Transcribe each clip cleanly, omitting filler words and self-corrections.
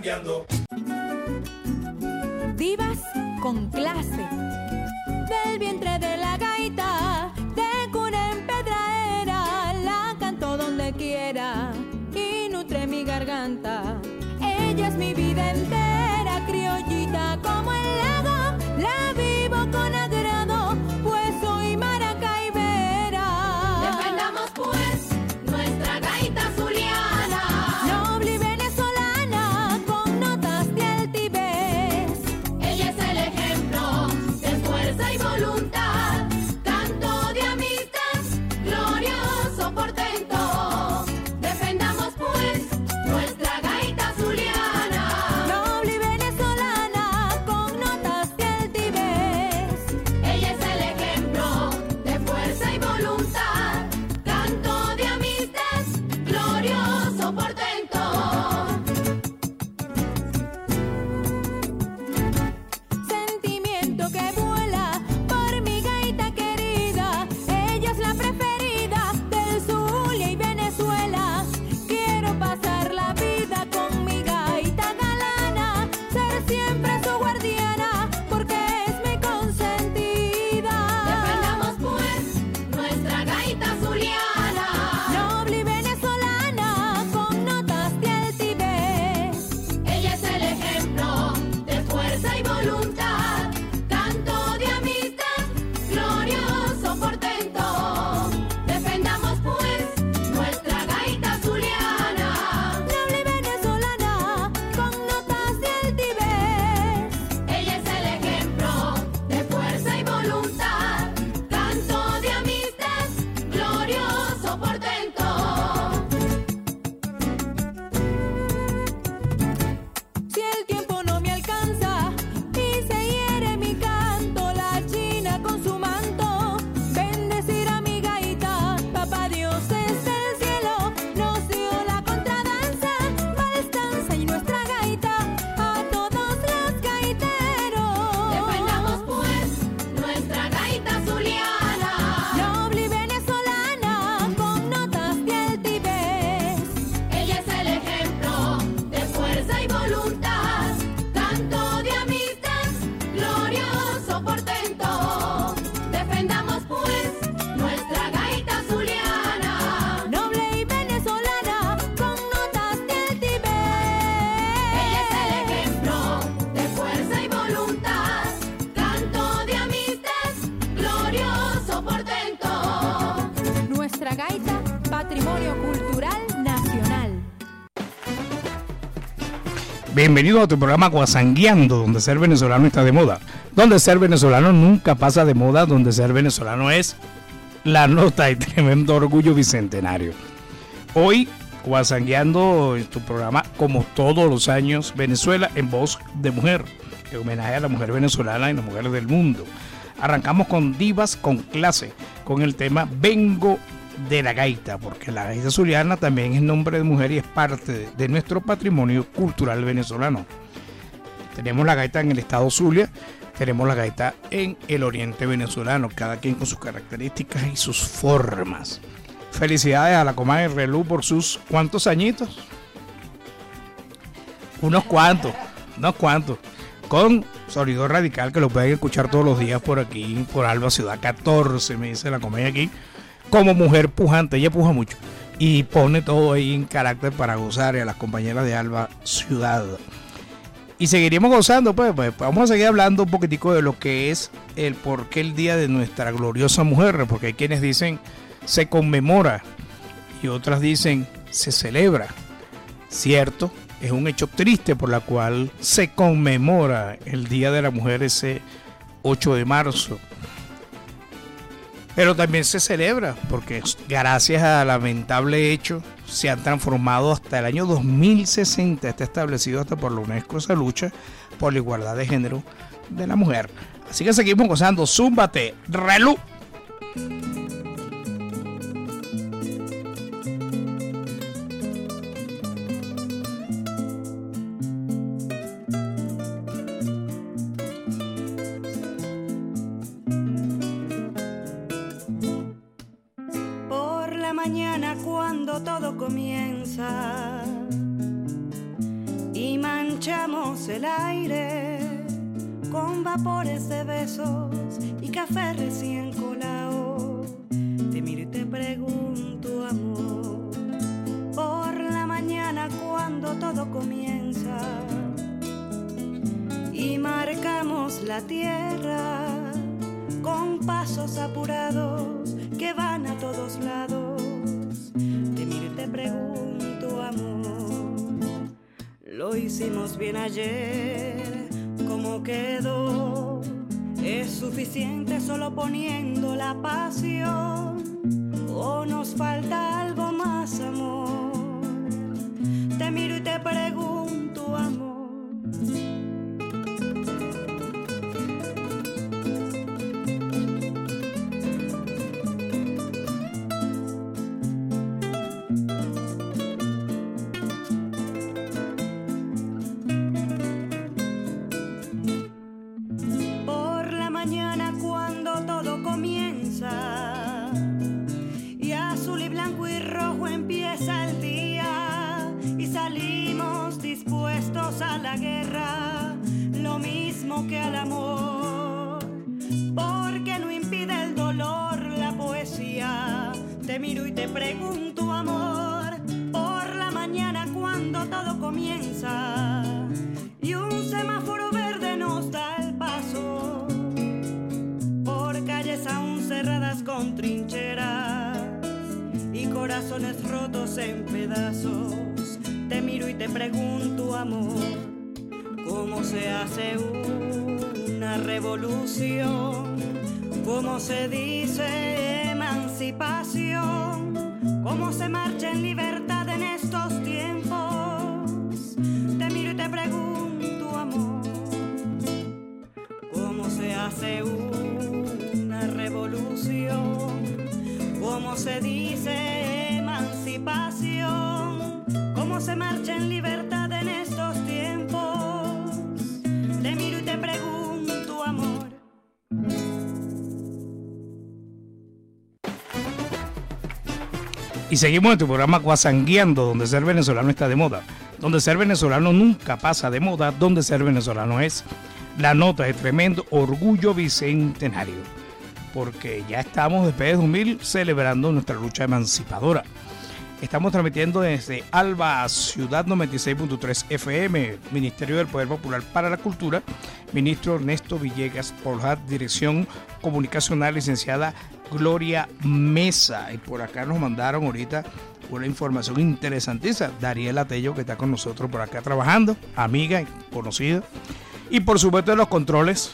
Guasangueando. Divas con clase, del vientre de la gaita, de cuna en pedraera, la canto donde quiera y nutre mi garganta. Ella es mi vida entera, criollita como el lago, la vivo con agrado, pues soy maracaibera. Defendamos pues nuestra gaita zuliana, noble y venezolana, con notas de altivez. ella es el ejemplo de fuerza y voluntad, canto de amistad, glorioso portento. Defendamos pues nuestra gaita zuliana, Noble y venezolana, con notas de altivez. ella es el ejemplo de fuerza y voluntad, canto de amistad, glorioso portento. Sentimiento que vuela por mi gaita querida. Ella es la preferida del Zulia y Venezuela. Quiero pasar la vida con mi gaita galana, ser siempre su guardiana, porque es mi consentida. Defendamos pues nuestra gaita zuliana, Noble y venezolana, con notas de altivez. ella es el ejemplo de fuerza y voluntad, canto de amistad, glorioso portento. Defendamos pues nuestra gaita zuliana, Noble y venezolana, con notas de altivez. ella es el ejemplo de fuerza y voluntad, canto de amistad, glorioso portento. Si el tiempo no me alcanza y se hiere mi canto, la china con su manto bendecirá mi gaita. Papá Dios desde el cielo nos dio la contradanza, valstanza y nuestra gaita a todos los gaiteros. Defendamos pues nuestra gaita zuliana, Noble y venezolana, con notas de altivez. ella es el ejemplo de fuerza y voluntad, canto de amistad, glorioso portento. Defendamos pues nuestra gaita zuliana, Noble y venezolana, con notas de altivez. ella es el ejemplo de fuerza y voluntad, canto de amistad, glorioso portento. Nuestra gaita, patrimonio cultural nacional. Bienvenido a tu programa Guasangueando, donde ser venezolano está de moda, donde ser venezolano nunca pasa de moda, donde ser venezolano es la nota y tremendo orgullo bicentenario. Hoy, Guasangueando en tu programa, como todos los años, Venezuela en voz de mujer, en homenaje a la mujer venezolana y las mujeres del mundo. Arrancamos con Divas con clase, con el tema Vengo de la gaita, porque la gaita zuliana también es nombre de mujer y es parte de nuestro patrimonio cultural venezolano. Tenemos la gaita en el estado Zulia, tenemos la gaita en el oriente venezolano, cada quien con sus características y sus formas. Felicidades a la comadre Relú por sus ¿cuántos añitos? Unos cuantos, con Sonido Radical, que lo pueden escuchar todos los días por aquí, por Alba Ciudad 14, me dice la comedia aquí, como mujer pujante, ella puja mucho y pone todo ahí en carácter para gozar, y a las compañeras de Alba Ciudad. Y seguiremos gozando, pues vamos a seguir hablando un poquitico de lo que es el por qué el día de nuestra gloriosa mujer, porque hay quienes dicen se conmemora y otras dicen se celebra. Cierto, es un hecho triste por la cual se conmemora el Día de la Mujer ese 8 de marzo. Pero también se celebra porque gracias al lamentable hecho se han transformado hasta el año 2060, está establecido hasta por la UNESCO esa lucha por la igualdad de género de la mujer. Así que seguimos gozando. Zúmbate, Relú. Por la mañana cuando todo comienza y mancha marchamos el aire con vapores de besos y café recién colado. Te miro y te pregunto, amor, por la mañana cuando todo comienza y marcamos la tierra con pasos apurados que van a todos lados. Te miro y te pregunto, amor, lo hicimos bien ayer, ¿cómo quedó? ¿Es suficiente solo poniendo la pasión? ¿O nos falta algo más, amor? Te miro y te pregunto, amor. A la guerra, lo mismo que al amor, porque no impide el dolor la poesía. Te miro y te pregunto, amor, por la mañana cuando todo comienza y un semáforo verde nos da el paso por calles aún cerradas con trincheras y corazones rotos en pedazos. Te miro y te pregunto, amor, ¿cómo se hace una revolución? ¿Cómo se dice emancipación? ¿Cómo se marcha en libertad en estos tiempos? Te miro y te pregunto, amor, ¿cómo se hace una revolución? ¿Cómo se dice emancipación? ¿Cómo se marcha en libertad en estos tiempos? Te miro y te pregunto, amor. Y seguimos en tu programa Guasangueando, donde ser venezolano está de moda, donde ser venezolano nunca pasa de moda, donde ser venezolano es la nota de tremendo orgullo bicentenario, porque ya estamos después de 2000 celebrando nuestra lucha emancipadora. Estamos transmitiendo desde Alba, Ciudad 96.3 FM, Ministerio del Poder Popular para la Cultura, ministro Ernesto Villegas Porjat, dirección comunicacional, licenciada Gloria Mesa. Y por acá nos mandaron ahorita una información interesantísima. Dariela Tello, que está con nosotros por acá trabajando, amiga y conocida. Y por supuesto de los controles,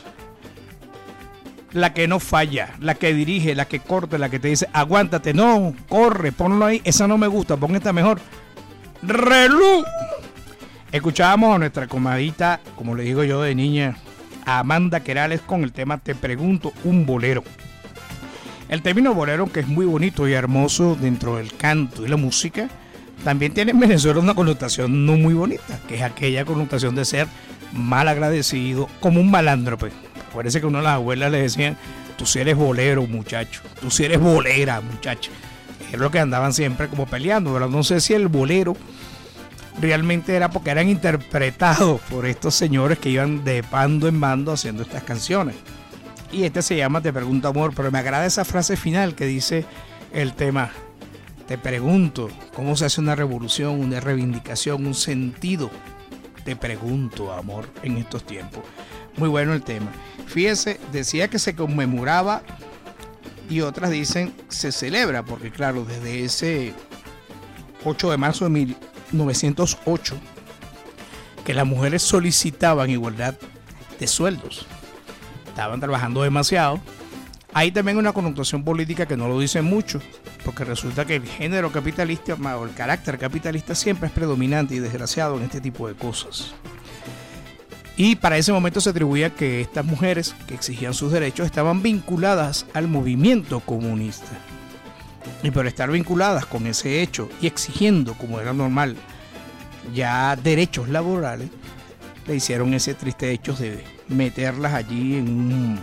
la que no falla, la que dirige, la que corta, la que te dice, aguántate, no, corre, ponlo ahí, esa no me gusta, pon esta mejor. ¡Relú! Escuchábamos a nuestra comadita, como le digo yo de niña, a Amanda Querales con el tema Te Pregunto, un bolero. El término bolero, que es muy bonito y hermoso dentro del canto y la música, también tiene en Venezuela una connotación no muy bonita, que es aquella connotación de ser mal agradecido, como un malandro, pues. Parece que uno de las abuelas le decían, tú sí eres bolero, muchacho, tú sí eres bolera, muchacho. Es lo que andaban siempre como peleando, pero no sé si el bolero realmente era porque eran interpretados por estos señores que iban de bando en bando haciendo estas canciones. Y este se llama Te Pregunto, Amor, pero me agrada esa frase final que dice el tema, te pregunto, ¿cómo se hace una revolución, una reivindicación, un sentido? Te pregunto, amor, en estos tiempos. Muy bueno el tema. Fíjese, decía que se conmemoraba y otras dicen se celebra, porque claro, desde ese 8 de marzo de 1908, que las mujeres solicitaban igualdad de sueldos. Estaban trabajando demasiado. Hay también una connotación política que no lo dicen mucho, porque resulta que el género capitalista o el carácter capitalista siempre es predominante y desgraciado en este tipo de cosas. Y para ese momento se atribuía que estas mujeres que exigían sus derechos estaban vinculadas al movimiento comunista. Y por estar vinculadas con ese hecho y exigiendo, como era normal, ya derechos laborales, le hicieron ese triste hecho de meterlas allí en un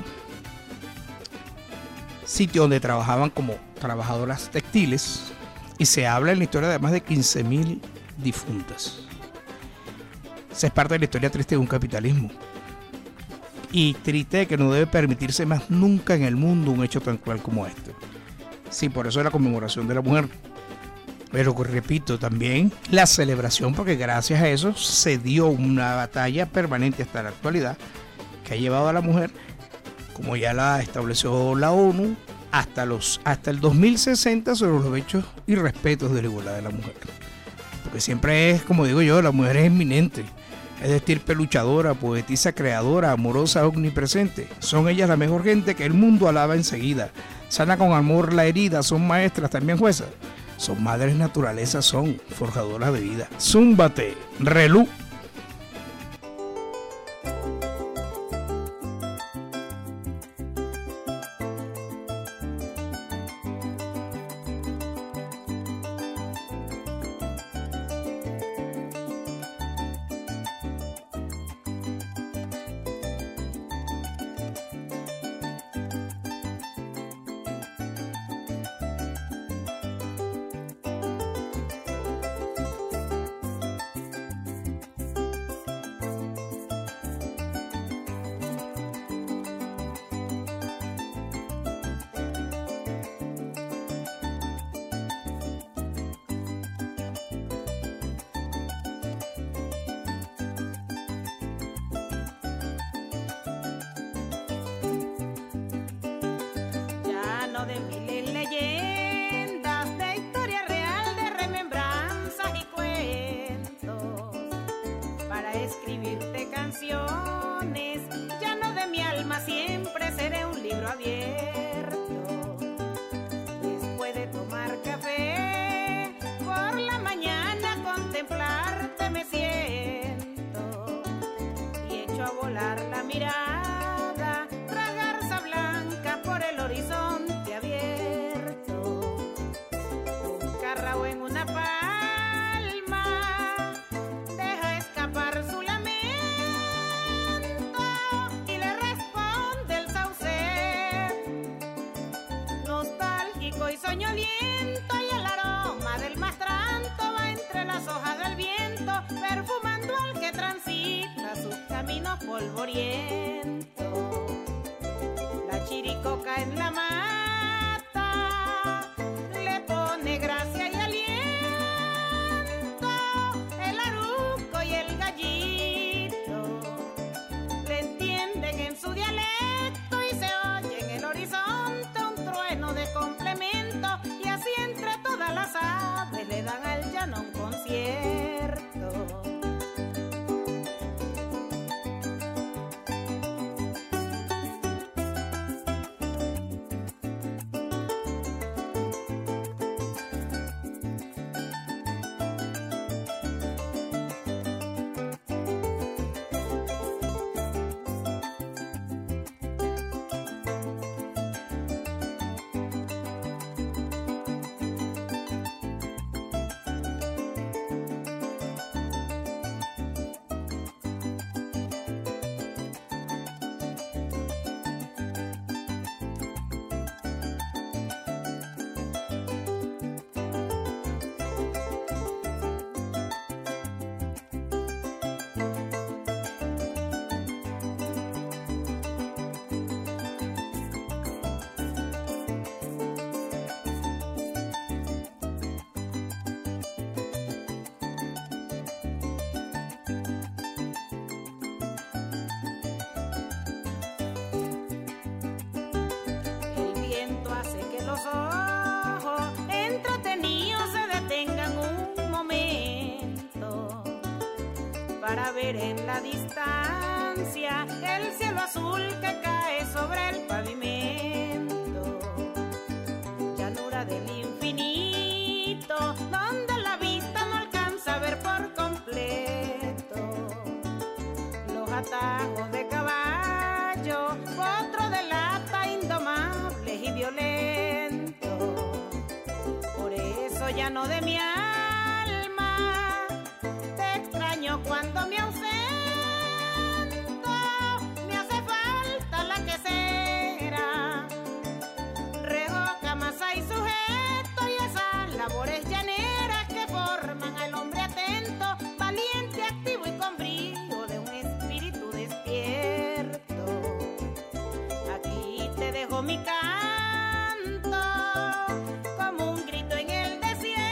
sitio donde trabajaban como trabajadoras textiles, y se habla en la historia de más de 15.000 difuntas. Esa es parte de la historia triste de un capitalismo. Y triste de que no debe permitirse más nunca en el mundo un hecho tan cruel como este. Sí, por eso es la conmemoración de la mujer. Pero repito, también la celebración, porque gracias a eso se dio una batalla permanente hasta la actualidad que ha llevado a la mujer, como ya la estableció la ONU, hasta el 2060 sobre los hechos y respetos de la igualdad de la mujer. Porque siempre es, como digo yo, la mujer es eminente. Es de estirpe luchadora, poetisa, creadora, amorosa, omnipresente. Son ellas la mejor gente que el mundo alaba enseguida. Sana con amor la herida, son maestras, también juezas. Son madres naturalezas, son forjadoras de vida. Zúmbate, relú. De miles leyendas, de historia real, de remembranzas y cuentos, para escribirte canciones, llano de mi alma, siempre seré un libro abierto. Después de tomar café, por la mañana contemplarte me siento, y echo a volar la mirada, tragarza blanca por el horizonte. O en una palma, deja escapar su lamento y le responde el sauce, nostálgico y soñoliento, y el aroma del mastranto va entre las hojas del viento, perfumando al que transita sus caminos polvorientos. La chiricoca en la mata le pone gracia y su dialecto, y se oye en el horizonte un trueno de complemento, y así entre todas las aves le dan al llano un concierto. Los ojos entretenidos se detengan un momento para ver en la distancia el cielo azul que cae sobre el pavimento, llanura del infinito donde la vista no alcanza a ver por completo, los atajos de caballo, potro de lata, indomables y violentos. Por eso llano de mi alma, te extraño cuando me ausento, me hace falta la quesera, rejoca, masa y sujeto, y esas labores llaneras que forman al hombre atento, valiente, activo y con brillo. llevo mi canto como un grito en el desierto.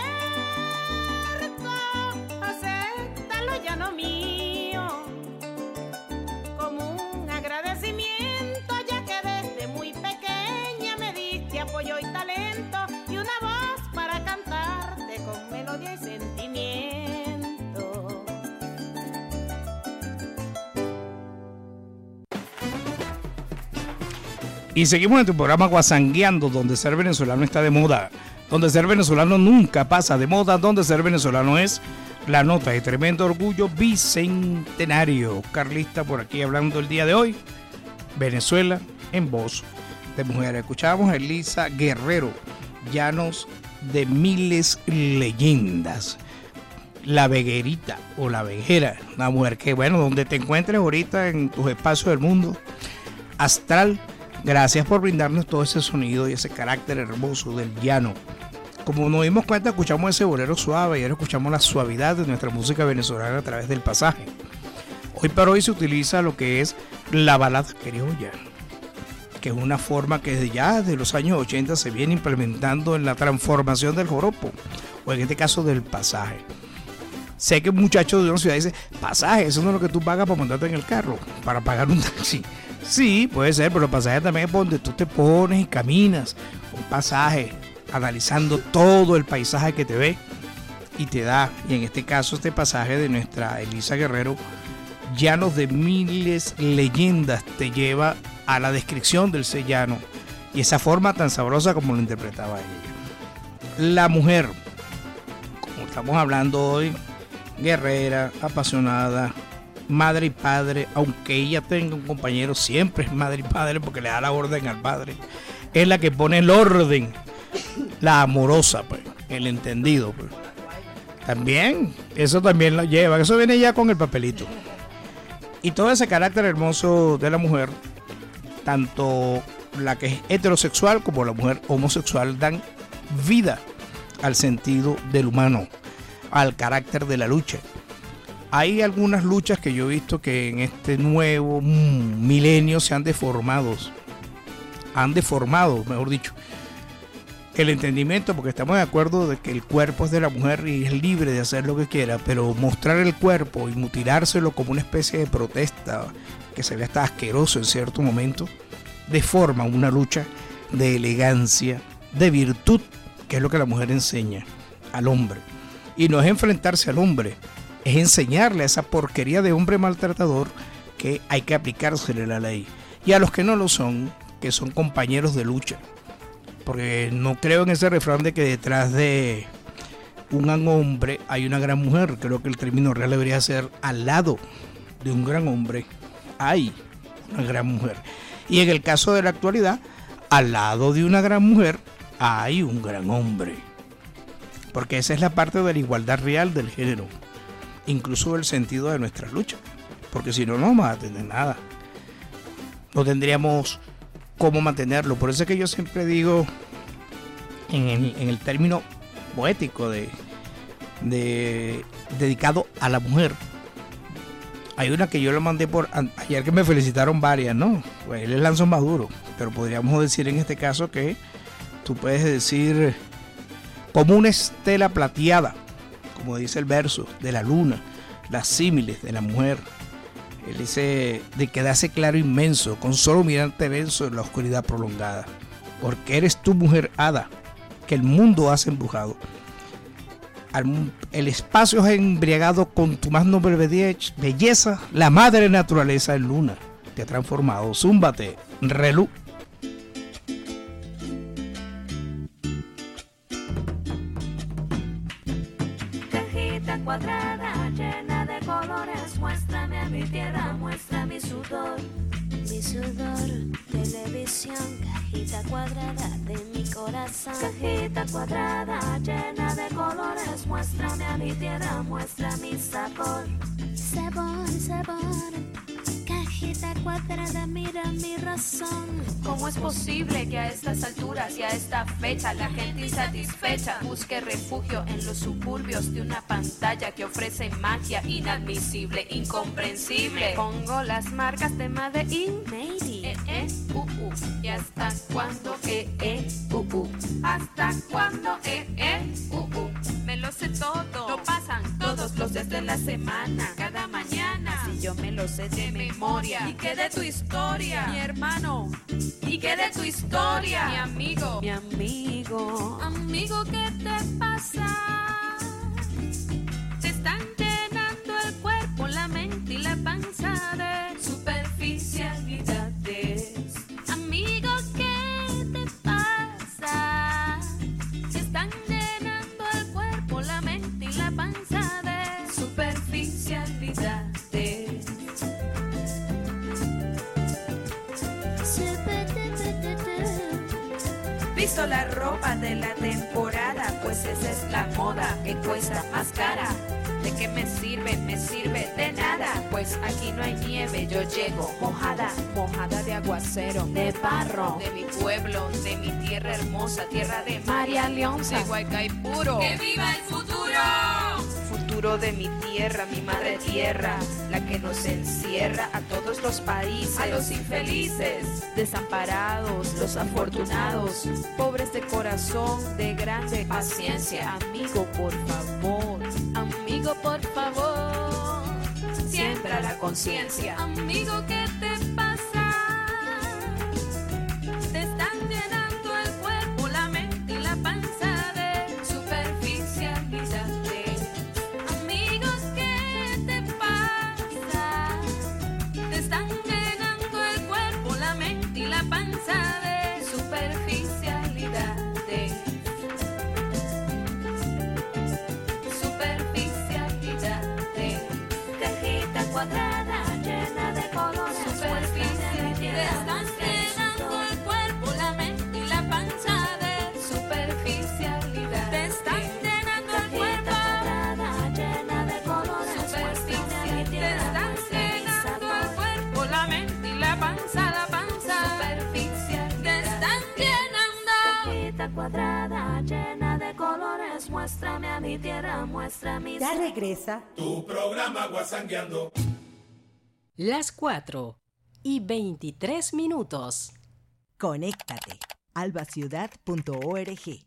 Acéptalo, llano mío, como un agradecimiento, ya que desde muy pequeña me diste apoyo y talento y una voz para cantarte con melodía y sentimiento. Y seguimos en tu programa Guasangueando, donde ser venezolano está de moda, donde ser venezolano nunca pasa de moda, donde ser venezolano es la nota de tremendo orgullo bicentenario. Carlista por aquí hablando el día de hoy. Venezuela en voz de mujer. Escuchábamos a Elisa Guerrero, Llanos de Miles Leyendas. La veguerita o la vejera, una mujer que, bueno, donde te encuentres ahorita en tus espacios del mundo astral, gracias por brindarnos todo ese sonido y ese carácter hermoso del llano. Como nos dimos cuenta, escuchamos ese bolero suave y ahora escuchamos la suavidad de nuestra música venezolana a través del pasaje. Hoy por hoy se utiliza lo que es la balada criolla, que es una forma que desde los años 80 se viene implementando en la transformación del joropo, o en este caso del pasaje. Sé que un muchacho de una ciudad dice, pasaje, eso no es lo que tú pagas para montarte en el carro, para pagar un taxi. Sí, puede ser, pero el pasaje también es donde tú te pones y caminas. Un pasaje, analizando todo el paisaje que te ve y te da. Y en este caso, este pasaje de nuestra Elisa Guerrero, Llanos de Miles Leyendas, te lleva a la descripción del ser llano y esa forma tan sabrosa como lo interpretaba ella. La mujer, como estamos hablando hoy, guerrera, apasionada, madre y padre, aunque ella tenga un compañero, siempre es madre y padre porque le da la orden al padre. Es la que pone el orden, la amorosa, pues, el entendido, pues. También, eso también lo lleva, eso viene ya con el papelito. Y todo ese carácter hermoso de la mujer, tanto la que es heterosexual como la mujer homosexual, dan vida al sentido del humano, al carácter de la lucha. Hay algunas luchas que yo he visto que en este nuevo milenio se han deformado, mejor dicho, el entendimiento, porque estamos de acuerdo de que el cuerpo es de la mujer y es libre de hacer lo que quiera, pero mostrar el cuerpo y mutilárselo como una especie de protesta que se ve hasta asqueroso en cierto momento, deforma una lucha de elegancia, de virtud, que es lo que la mujer enseña al hombre. Y no es enfrentarse al hombre, es enseñarle a esa porquería de hombre maltratador que hay que aplicársele la ley. Y a los que no lo son, que son compañeros de lucha. Porque no creo en ese refrán de que detrás de un hombre hay una gran mujer. Creo que el término real debería ser al lado de un gran hombre hay una gran mujer. Y en el caso de la actualidad, al lado de una gran mujer hay un gran hombre. Porque esa es la parte de la igualdad real del género. Incluso el sentido de nuestra lucha, porque si no, no vamos a tener nada, no tendríamos cómo mantenerlo. Por eso es que yo siempre digo en el término poético de dedicado a la mujer. Hay una que yo le mandé por ayer que me felicitaron varias, ¿no? Pues él es lanzo maduro, pero podríamos decir en este caso que tú puedes decir como una estela plateada, como dice el verso, de la luna, las símiles de la mujer. Él dice de quedarse claro inmenso, con solo mirarte venzo en la oscuridad prolongada. Porque eres tu mujer hada, que el mundo has embrujado. El espacio es embriagado con tu más noble belleza, la madre naturaleza en luna te ha transformado. Zúmbate, relú. Cuadrada llena de colores, muéstrame a mi tierra, muestra mi sudor, televisión, cajita cuadrada de mi corazón, cajita cuadrada llena de colores, muéstrame a mi tierra, muestra mi sabor, sabor, cajita Cajita cuadrada, mira mi razón. ¿Cómo es posible que a estas alturas y a esta fecha la gente insatisfecha busque refugio en los suburbios de una pantalla que ofrece magia inadmisible, incomprensible? Pongo las marcas de Made in ¿Y hasta cuándo ¿Hasta cuándo Me lo sé todo, lo pasan todos los días de la semana, cada mañana. Si yo me lo sé de memoria. ¿Y qué de tu historia, mi hermano? ¿Y qué de tu historia, mi amigo? Amigo, ¿qué te pasa? Te están llenando el cuerpo, la mente y la panza de superficialidades. Amigo, ¿qué te pasa? Te están llenando el cuerpo, la mente y la panza de superficialidades. Visto la ropa de la temporada, pues esa es la moda que cuesta más cara. ¿De qué me sirve? Me sirve de nada, pues aquí no hay nieve, yo llego mojada, mojada de aguacero, de barro, de mi pueblo, de mi tierra hermosa, tierra de María Leonza, de Guaycaipuro. ¡Que viva el futuro! Futuro de mi tierra, mi madre tierra, la que nos encierra a todos los países, a los infelices, desamparados, los afortunados, pobres de corazón, de grande paciencia. Amigo, por favor, siembra la conciencia. Amigo, ¿qué te pasa? Te están llenando el cuerpo, la mente y la panza de superficialidades. Amigos, ¿qué te pasa? Te están llenando el cuerpo, la mente y la panza de superficialidades. Cuadrada, llena de colores, superficialidad. Te están llenando el cuerpo, la mente y la panza de superficialidad. Te están llenando el cuerpo, cuadrada, llena de colores, superficialidad. Te están llenando el cuerpo, la mente y la panza, superficialidad. Te están llenando. Cajita cuadrada, llena de colores, muéstrame a mi tierra, muéstrame. Ya regresa tu programa Guasangueando. Las 4:23. Conéctate. albaciudad.org.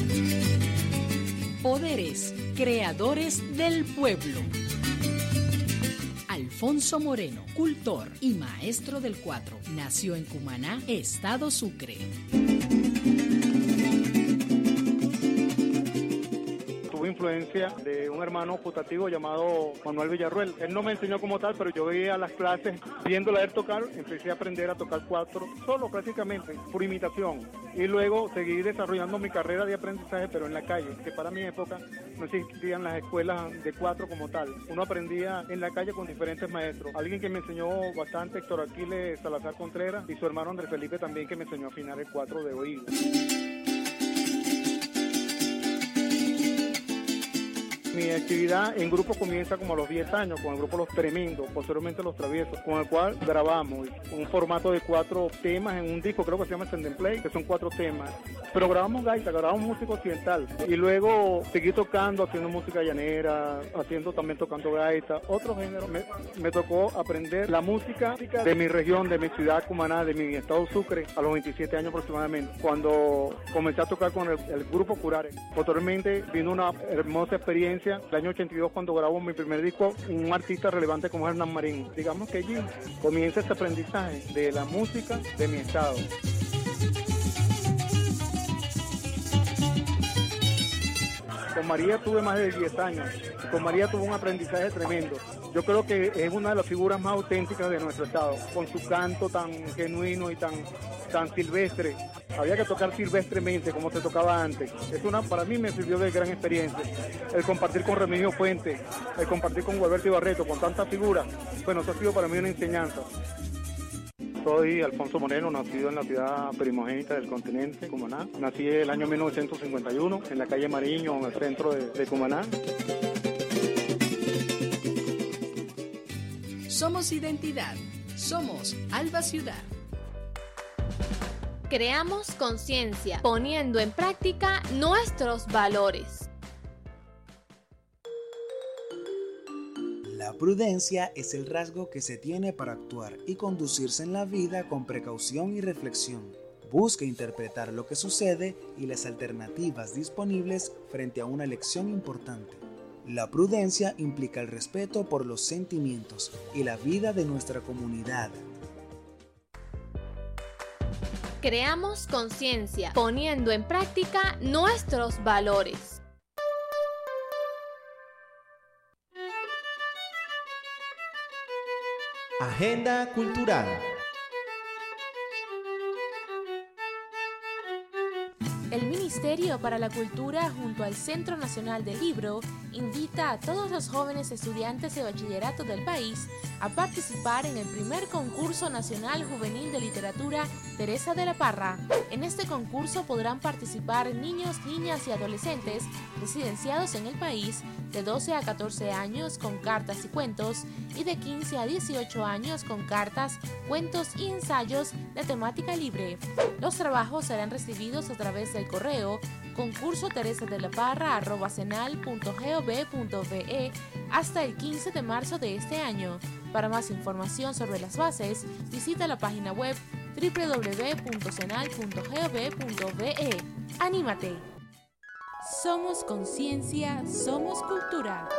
Poderes, creadores del pueblo. Alfonso Moreno, cultor y maestro del 4, nació en Cumaná, Estado Sucre. Tuve influencia de un hermano putativo llamado Manuel Villarruel. Él no me enseñó como tal, pero yo veía las clases, viéndola a él tocar, empecé a aprender a tocar 4, solo prácticamente, por imitación. Y luego seguí desarrollando mi carrera de aprendizaje, pero en la calle, que para mi época no existían las escuelas de 4 como tal. Uno aprendía en la calle con diferentes maestros. Alguien que me enseñó bastante, Héctor Aquiles Salazar Contreras, y su hermano Andrés Felipe también, que me enseñó a afinar el 4 de oído. Mi actividad en grupo comienza como a los 10 años, con el grupo Los Tremendos, posteriormente Los Traviesos, con el cual grabamos un formato de 4 temas en un disco, creo que se llama Send and Play, que son 4 temas. Pero grabamos gaita, grabamos música occidental. Y luego seguí tocando, haciendo música llanera, también tocando gaita, otro género. Me tocó aprender la música de mi región, de mi ciudad, Cumaná, de mi estado Sucre, a los 27 años aproximadamente, cuando comencé a tocar con el grupo Curare. Posteriormente vino una hermosa experiencia el año 82 cuando grabo mi primer disco, un artista relevante como Hernán Marín. Digamos que allí comienza este aprendizaje de la música de mi estado. Con María tuve más de 10 años. Con María tuve un aprendizaje tremendo. Yo creo que es una de las figuras más auténticas de nuestro estado, con su canto tan genuino y tan silvestre. Había que tocar silvestremente como se tocaba antes. Para mí me sirvió de gran experiencia. El compartir con Remigio Fuentes, el compartir con Gualberto Ibarreto, con tantas figuras, bueno, eso ha sido para mí una enseñanza. Soy Alfonso Moreno, nacido en la ciudad primogénita del continente, Cumaná. Nací el año 1951 en la calle Mariño, en el centro de Cumaná. Somos identidad, Somos Alba Ciudad. Creamos conciencia, poniendo en práctica nuestros valores. La prudencia es el rasgo que se tiene para actuar y conducirse en la vida con precaución y reflexión. Busca interpretar lo que sucede y las alternativas disponibles frente a una elección importante. La prudencia implica el respeto por los sentimientos y la vida de nuestra comunidad. Creamos conciencia, poniendo en práctica nuestros valores. Agenda cultural. El Ministerio para la Cultura junto al Centro Nacional del Libro invita a todos los jóvenes estudiantes de bachillerato del país a participar en el primer concurso nacional juvenil de literatura Teresa de la Parra. En este concurso podrán participar niños, niñas y adolescentes residenciados en el país de 12 a 14 años con cartas y cuentos y de 15 a 18 años con cartas, cuentos y ensayos de temática libre. Los trabajos serán recibidos a través del correo concursoteresadelaparra@cenal.gov.be hasta el 15 de marzo de este año. Para más información sobre las bases, visita la página web www.cenal.gov.be. ¡Anímate! Somos conciencia, somos cultura.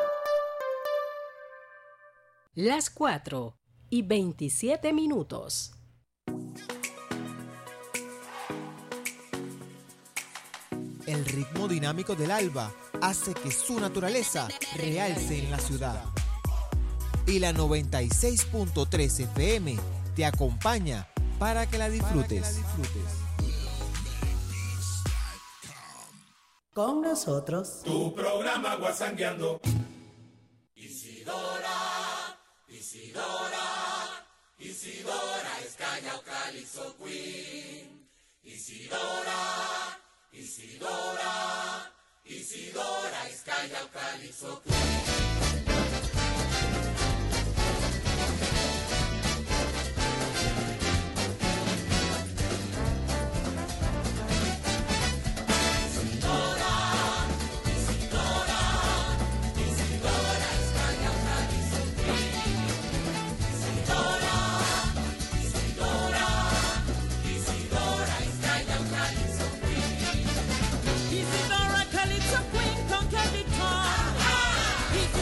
Las 4:27. El ritmo dinámico del alba hace que su naturaleza realce en la ciudad. Y la 96.3 FM te acompaña para que la disfrutes. Con nosotros, tu programa Guasangueando. Isidora es Callao Calixto Queen. Isidora es Callao Calixto Queen. Isidora Calypso Queen conquered the town.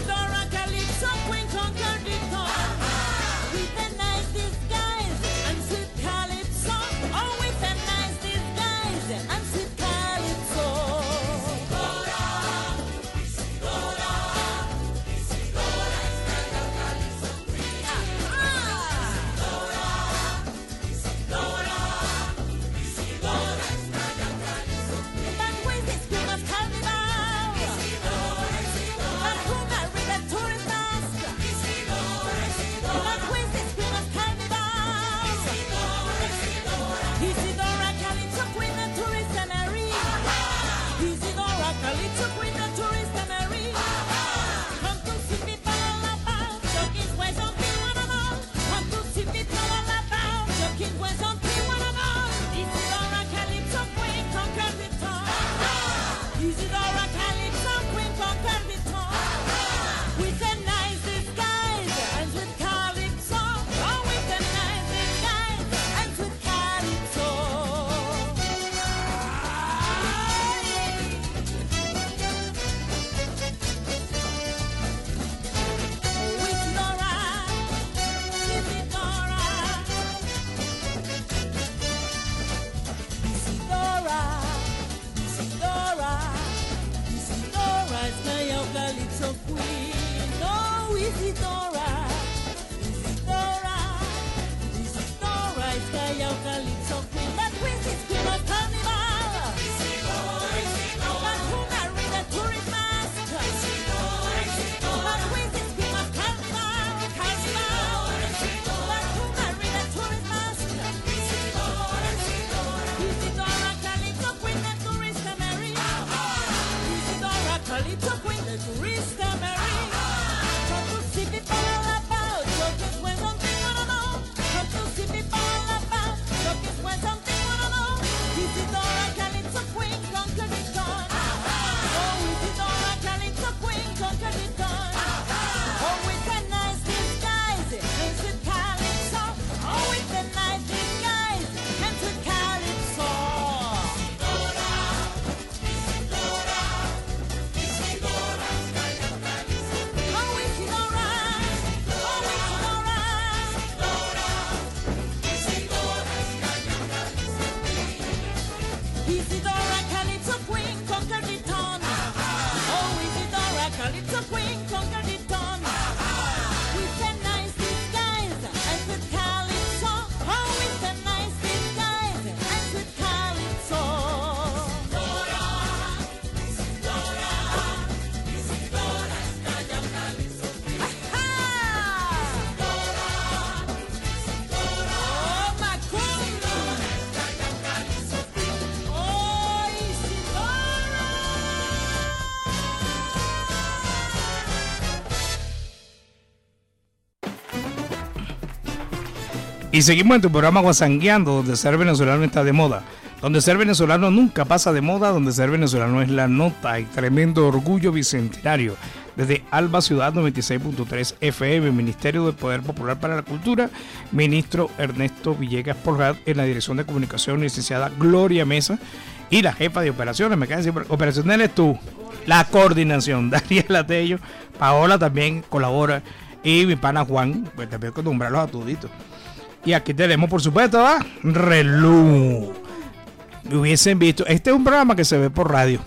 Y seguimos en tu programa Guasangueando, donde ser venezolano está de moda. Donde ser venezolano nunca pasa de moda, donde ser venezolano es la nota y tremendo orgullo bicentenario. Desde Alba Ciudad 96.3 FM, Ministerio del Poder Popular para la Cultura, ministro Ernesto Villegas Porrat, en la dirección de comunicación, licenciada Gloria Mesa, y la jefa de operaciones, me cae siempre, operacional eres tú, la coordinación, Daniela Tello, Paola también colabora, y mi pana Juan, pues también con nombrarlos a toditos. Y aquí tenemos, por supuesto, a Relú. Me hubiesen visto, este es un programa que se ve por radio.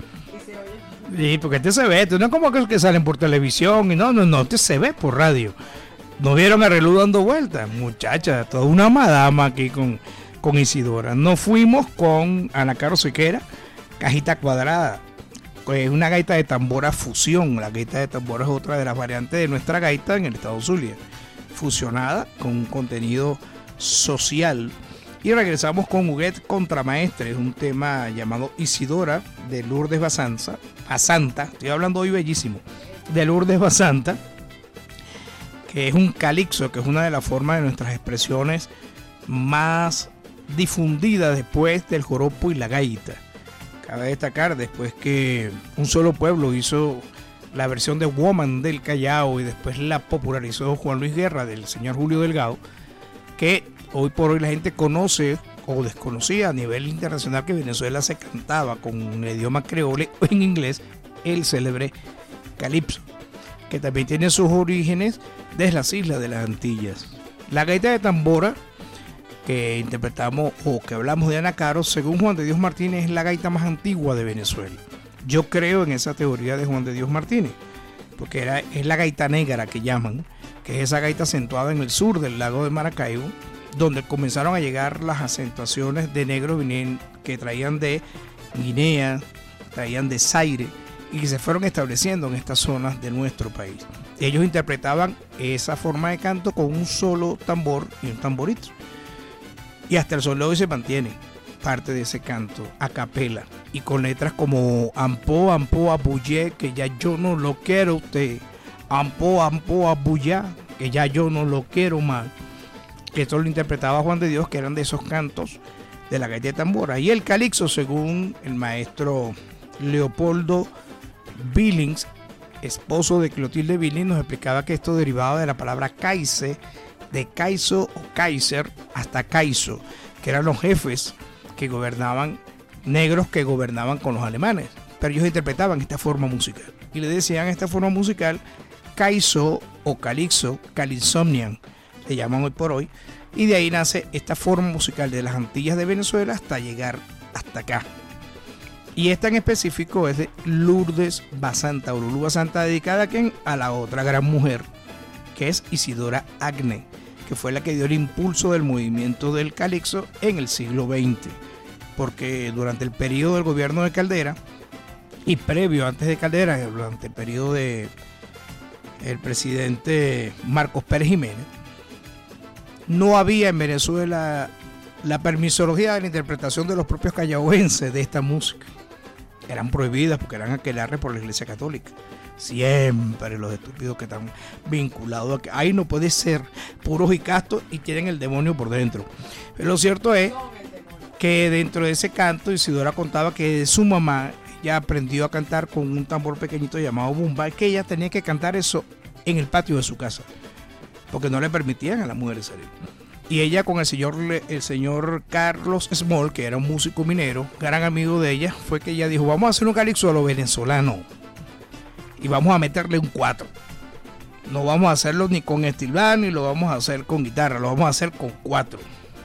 Sí, porque este se ve, esto no es como que salen por televisión y no, este se ve por radio. ¿No vieron a Relú dando vueltas? Muchacha, toda una madama aquí con Isidora. Nos fuimos con Ana Caro Sequera, Cajita Cuadrada. Es una gaita de tambora fusión. La gaita de tambora es otra de las variantes de nuestra gaita en el estado Zulia, fusionada con un contenido social. Y regresamos con Huguet Contramaestre, un tema llamado Isidora de Lourdes Basanta, estoy hablando hoy bellísimo, de Lourdes Basanta, que es un calixo, que es una de las formas de nuestras expresiones más difundidas después del joropo y la gaita. Cabe destacar, después que un solo pueblo hizo la versión de Woman del Callao y después la popularizó Juan Luis Guerra del señor Julio Delgado, que hoy por hoy la gente conoce o desconocía a nivel internacional que Venezuela se cantaba con el idioma creole o en inglés el célebre calipso, que también tiene sus orígenes desde las islas de las Antillas. La gaita de tambora que interpretamos o que hablamos de Ana Caro, según Juan de Dios Martínez, es la gaita más antigua de Venezuela. Yo creo en esa teoría de Juan de Dios Martínez, porque es la gaita negra que llaman, que es esa gaita acentuada en el sur del lago de Maracaibo, donde comenzaron a llegar las acentuaciones de negros que traían de Guinea, traían de Zaire y que se fueron estableciendo en estas zonas de nuestro país. Ellos interpretaban esa forma de canto con un solo tambor y un tamborito. Y hasta el sol de hoy se mantiene parte de ese canto a capela y con letras como Ampó, Ampó, Abuyé, que ya yo no lo quiero usted. Ampó, Ampó, Abuyá, que ya yo no lo quiero más. Esto lo interpretaba Juan de Dios, que eran de esos cantos de la gaita de tambora. Y el calixo, según el maestro Leopoldo Billings, esposo de Clotilde Billings, nos explicaba que esto derivaba de la palabra caise, de Caizo o Kaiser hasta Caizo, que eran los jefes que gobernaban, negros que gobernaban con los alemanes. Pero ellos interpretaban esta forma musical y le decían a esta forma musical Caizo o Calixo, Calixomnian, le llaman hoy por hoy, y de ahí nace esta forma musical de las Antillas de Venezuela hasta llegar hasta acá. Y esta en específico es de Lourdes Basanta, o Lulú Basanta, dedicada a la otra gran mujer, que es Isidora Agne, que fue la que dio el impulso del movimiento del calixo en el siglo XX, porque durante el periodo del gobierno de Caldera y previo, antes de Caldera, durante el periodo del presidente Marcos Pérez Jiménez, no había en Venezuela la permisología de la interpretación de los propios callahuenses de esta música. Eran prohibidas porque eran aquelarres por la Iglesia Católica. Siempre los estúpidos que están vinculados a que ahí no puede ser puros y castos y tienen el demonio por dentro. Pero lo cierto es que dentro de ese canto Isidora contaba que de su mamá ya aprendió a cantar con un tambor pequeñito llamado bumba, que ella tenía que cantar eso en el patio de su casa, porque no le permitían a las mujeres salir. Y ella con el señor Carlos Small, que era un músico minero, gran amigo de ella, fue que ella dijo, vamos a hacer un calixo a lo venezolano y vamos a meterle un 4. No vamos a hacerlo ni con estilbán ni lo vamos a hacer con guitarra, lo vamos a hacer con 4.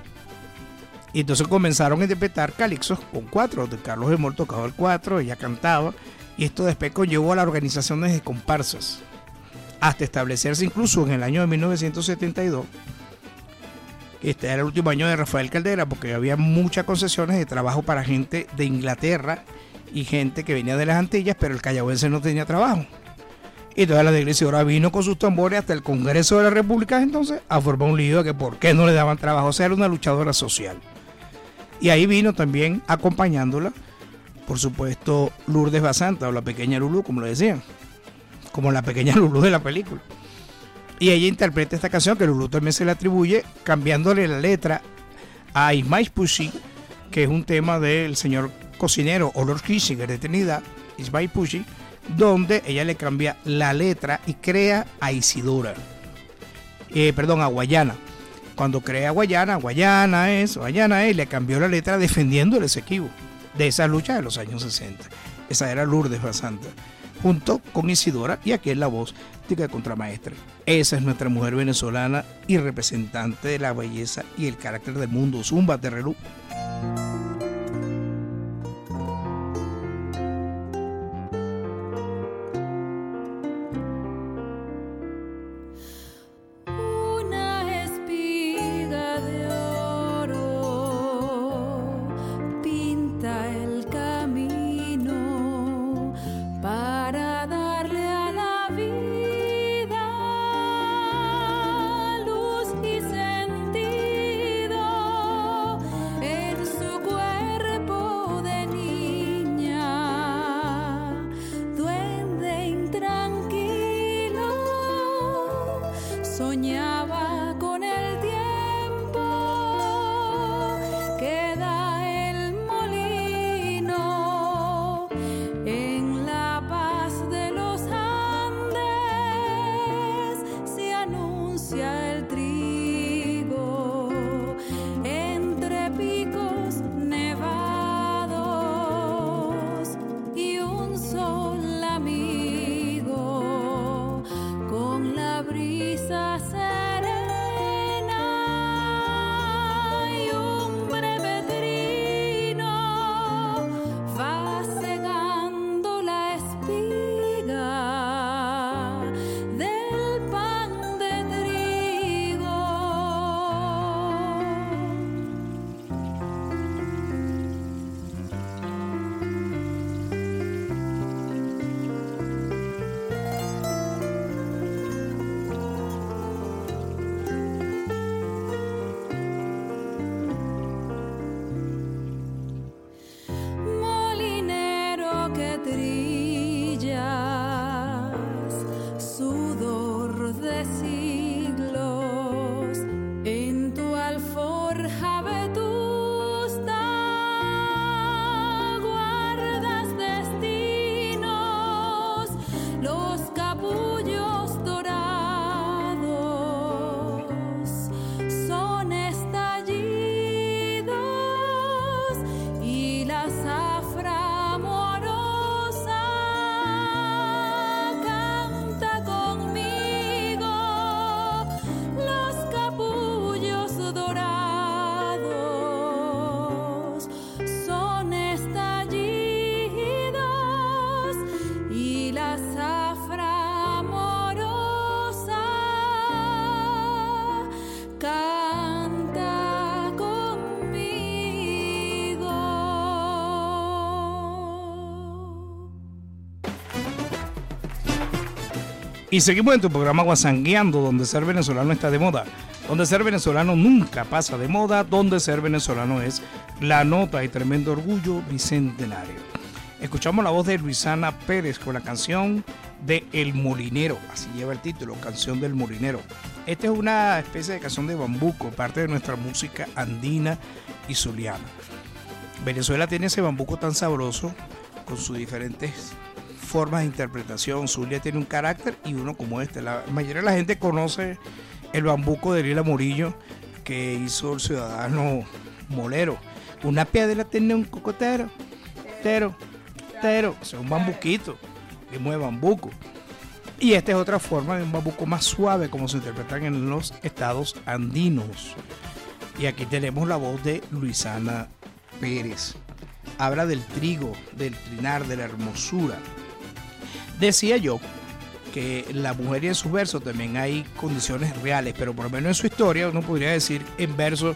Y entonces comenzaron a interpretar calixos con 4. Carlos Small tocaba el 4, ella cantaba, y esto después conllevó a las organizaciones de comparsas, hasta establecerse incluso en el año de 1972. Este era el último año de Rafael Caldera, porque había muchas concesiones de trabajo para gente de Inglaterra y gente que venía de las Antillas, pero el callahuense no tenía trabajo. Y toda la iglesia ahora vino con sus tambores hasta el Congreso de la República entonces a formar un lío de que por qué no le daban trabajo. O sea, era una luchadora social. Y ahí vino también acompañándola, por supuesto, Lourdes Basanta, o la pequeña Lulú, como lo decían, como la pequeña Lulú de la película. Y ella interpreta esta canción que Lulú también se le atribuye, cambiándole la letra a Ismail Pushi, que es un tema del señor cocinero o Lord Kissinger de Trinidad, Ismail Pushi, donde ella le cambia la letra y crea a Isidora. A Guayana. Cuando crea a Guayana es, le cambió la letra defendiendo el Esequibo de esa lucha de los años 60. Esa era Lourdes Basanta, junto con Isidora, y aquí es la voz de contramaestra. Esa es nuestra mujer venezolana y representante de la belleza y el carácter del mundo. Zumba, Terrelú. Y seguimos en tu programa Guasangueando, donde ser venezolano está de moda, donde ser venezolano nunca pasa de moda, donde ser venezolano es la nota y tremendo orgullo bicentenario. Escuchamos la voz de Luisana Pérez con la canción de El Molinero, así lleva el título, Canción del Molinero. Esta es una especie de canción de bambuco, parte de nuestra música andina y zuliana. Venezuela tiene ese bambuco tan sabroso, con sus diferentes formas de interpretación. Zulia tiene un carácter y uno como este. La mayoría de la gente conoce el bambuco de Lila Morillo que hizo el ciudadano Molero. Una piedra tiene un cocotero, tero, es un bambuquito, ritmo de bambuco. Y esta es otra forma de un bambuco más suave, como se interpretan en los estados andinos. Y aquí tenemos la voz de Luisana Pérez. Habla del trigo, del trinar, de la hermosura. Decía yo que la mujer y en sus versos también hay condiciones reales, pero por lo menos en su historia uno podría decir en versos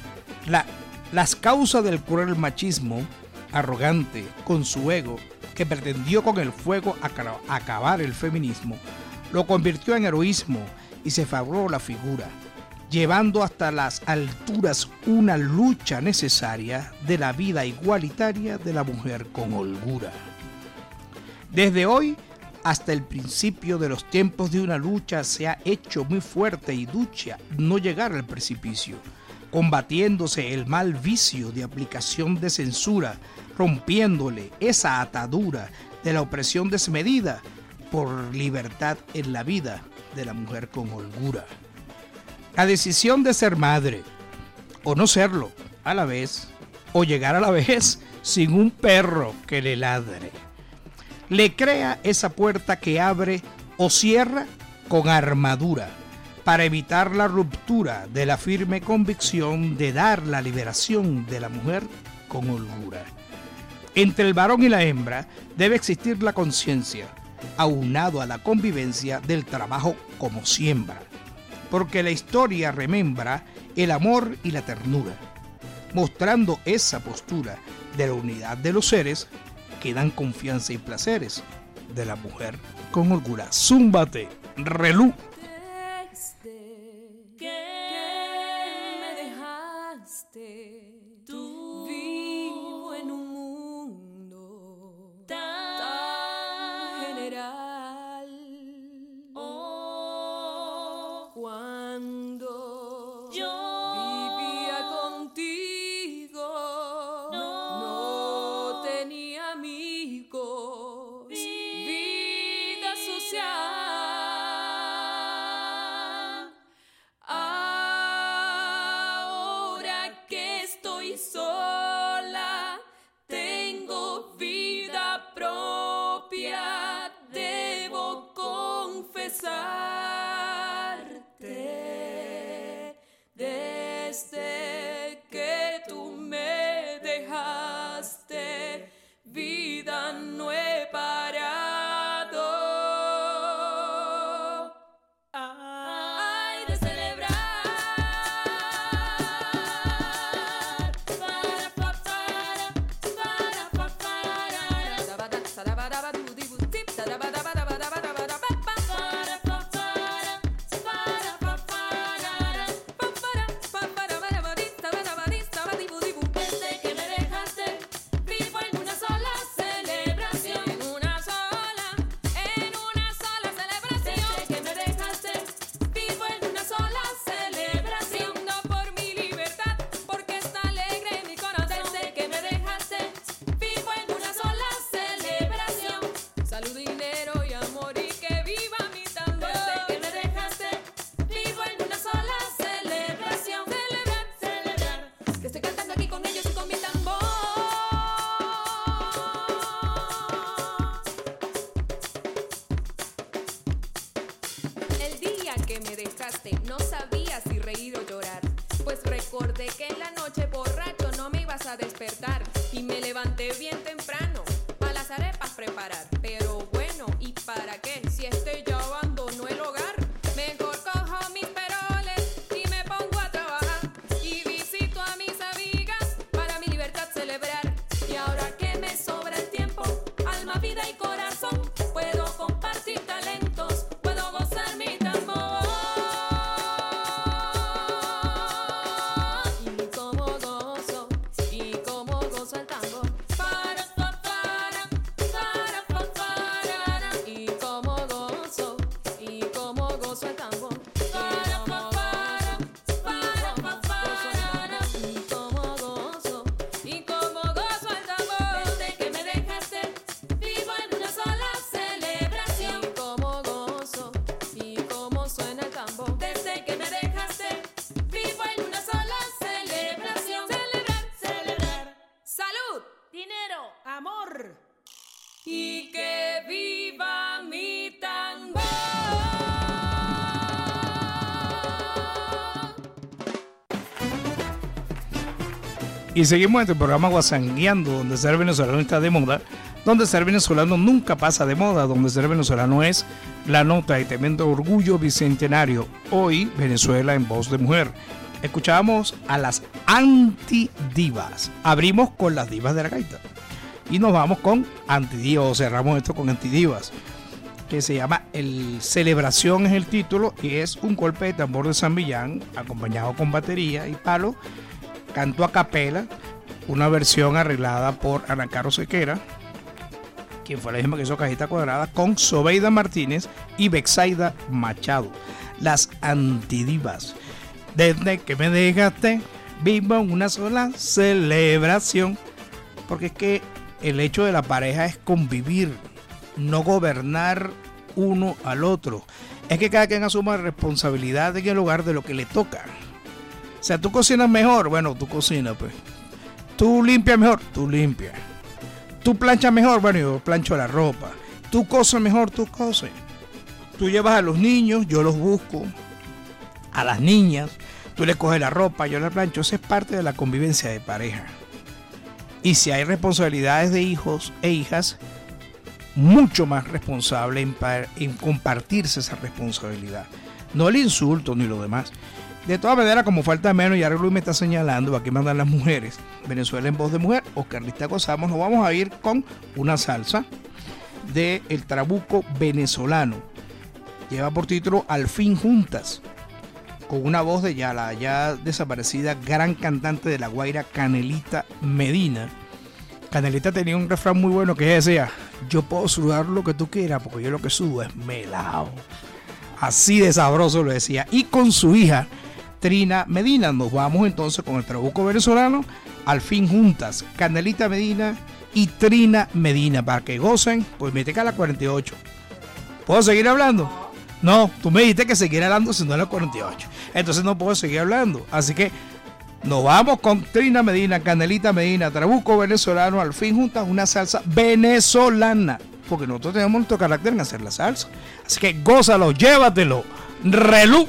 las causas del cruel machismo arrogante con su ego, que pretendió con el fuego acabar el feminismo, lo convirtió en heroísmo y se fabricó la figura, llevando hasta las alturas una lucha necesaria de la vida igualitaria de la mujer con holgura. Desde hoy hasta el principio de los tiempos de una lucha se ha hecho muy fuerte y ducha no llegar al precipicio, combatiéndose el mal vicio de aplicación de censura, rompiéndole esa atadura de la opresión desmedida por libertad en la vida de la mujer con holgura. La decisión de ser madre o no serlo a la vez, o llegar a la vejez sin un perro que le ladre, le crea esa puerta que abre o cierra con armadura para evitar la ruptura de la firme convicción de dar la liberación de la mujer con holgura. Entre el varón y la hembra debe existir la conciencia, aunado a la convivencia del trabajo como siembra, porque la historia remembra el amor y la ternura, mostrando esa postura de la unidad de los seres que dan confianza y placeres de la mujer con holgura. Zúmbate, relú. Desde que me dejaste, tú vivo en un mundo tan general. Oh, cuando yo vivía contigo, no tenía amigos, vida social. Ahora que estoy sola, tengo vida propia, debo confesarte. Desde que tú me dejaste, vida no he parado. Ay, de celebrar. Desde que me dejaste, vivo en una sola celebración. En una sola celebración. Desde que me dejaste, vivo en una sola celebración. No por mi libertad, porque está alegre mi corazón. Desde que me dejaste, vivo en una sola celebración. Salud, dinero y amor y que viva mi tambor. Desde que me dejaste, vivo en una sola celebración. Celebrar, celebrar, que estoy cantando aquí con ellos y con mi tambor. El día que me dejaste no sabía si reír o llorar, pues recordé que en la noche borracho no me ibas a despertar y me levanté bien temprano a las arepas preparar. Pero bueno, ¿y para qué? Si ya abandonó el hogar, mejor cojo mis peroles y me pongo a trabajar y visito a mis amigas para mi libertad celebrar. Y ahora que me sobra el tiempo, alma, vida y corazón, puedo compartir talentos, puedo gozar mi tambor. Y como gozo el tambor. Para, y como gozo el tambor. Y como gozo el tambor. Desde que me dejaste, vivo en una sola celebración. Y como gozo y como suena el tambor. Desde que me dejaste, vivo en una sola celebración. Celebrar, celebrar. Salud, dinero, amor. Y que viva mi tambor. Y seguimos en el programa Guasangueando, donde ser venezolano está de moda, donde ser venezolano nunca pasa de moda, donde ser venezolano es la nota y tremendo orgullo bicentenario. Hoy, Venezuela en voz de mujer. Escuchábamos a las antidivas. Abrimos con las divas de la gaita. Y nos vamos con antidivas, o cerramos esto con antidivas, que se llama Celebración es el título, y es un golpe de tambor de San Millán, acompañado con batería y palo, canto a capela, una versión arreglada por Ana Caro Sequera, quien fue la misma que hizo Cajita Cuadrada, con Sobeida Martínez y Bexaida Machado. Las Antidivas. Desde que me dejaste, vivo en una sola celebración. Porque es que el hecho de la pareja es convivir, no gobernar uno al otro. Es que cada quien asuma responsabilidad en el hogar de lo que le toca. O sea, tú cocinas mejor, bueno, tú cocinas, pues. Tú limpias mejor, tú limpias. Tú planchas mejor, bueno, yo plancho la ropa. Tú coses mejor, tú coses. Tú llevas a los niños, yo los busco. A las niñas, tú les coges la ropa, yo la plancho. Eso es parte de la convivencia de pareja. Y si hay responsabilidades de hijos e hijas, mucho más responsable en compartirse esa responsabilidad. No el insulto ni lo demás. De todas maneras, como falta menos, y ahora Luis me está señalando, aquí mandan las mujeres. Venezuela en voz de mujer, Oscar Lista Gozamos. Nos vamos a ir con una salsa de El Trabuco Venezolano. Lleva por título Al fin juntas, con una voz de la ya desaparecida gran cantante de La Guaira, Canelita Medina. Canelita tenía un refrán muy bueno que decía: yo puedo sudar lo que tú quieras, porque yo lo que sudo es melao. Así de sabroso lo decía. Y con su hija Trina Medina nos vamos entonces con El Trabuco Venezolano, Al fin juntas, Canelita Medina y Trina Medina, para que gocen. Pues mete que a las 48. ¿Puedo seguir hablando? No, tú me dijiste que seguir hablando si no a las 48. Entonces no puedo seguir hablando. Así que nos vamos con Trina Medina, Canelita Medina, Trabuco Venezolano, Al fin juntas, una salsa venezolana. Porque nosotros tenemos nuestro carácter en hacer la salsa. Así que gózalo, llévatelo. Relú.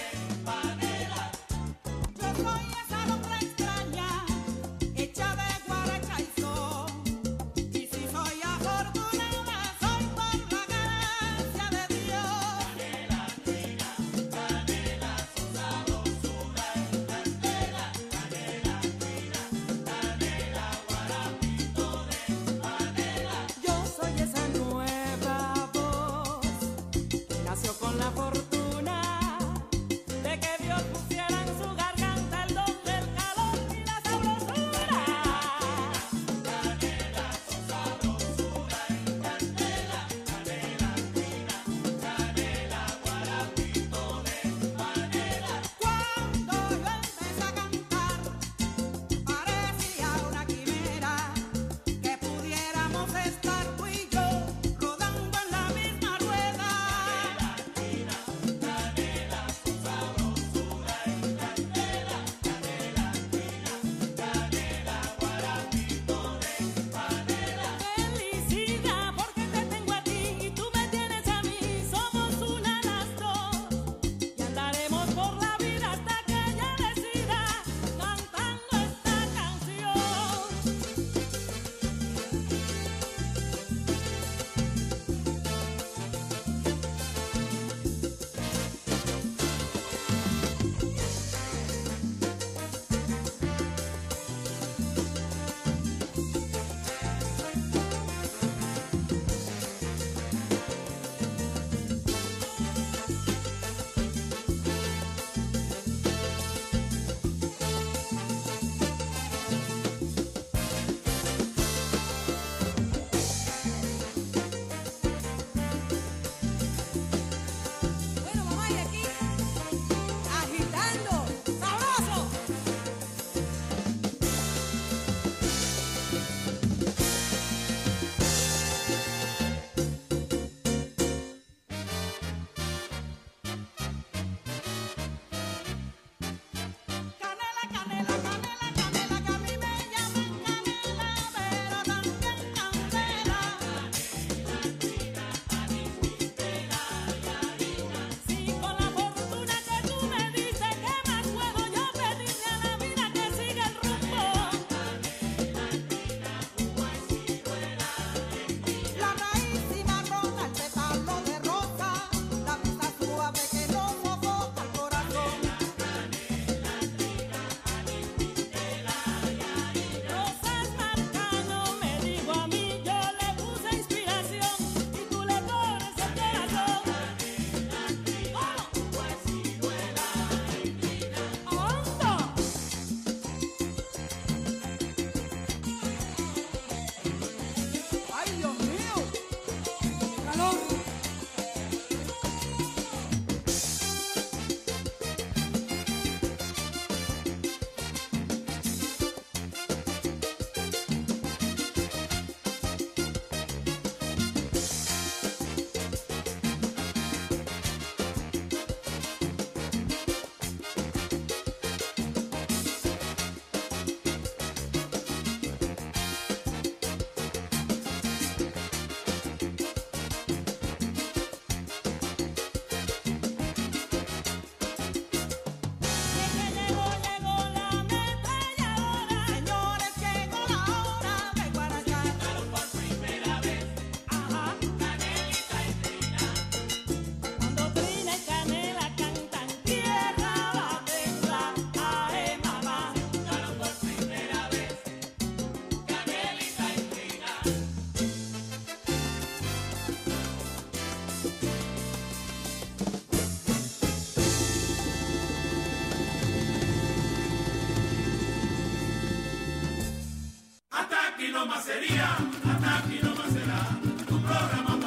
Hecha de no más sería, hasta aquí no más será, tu programa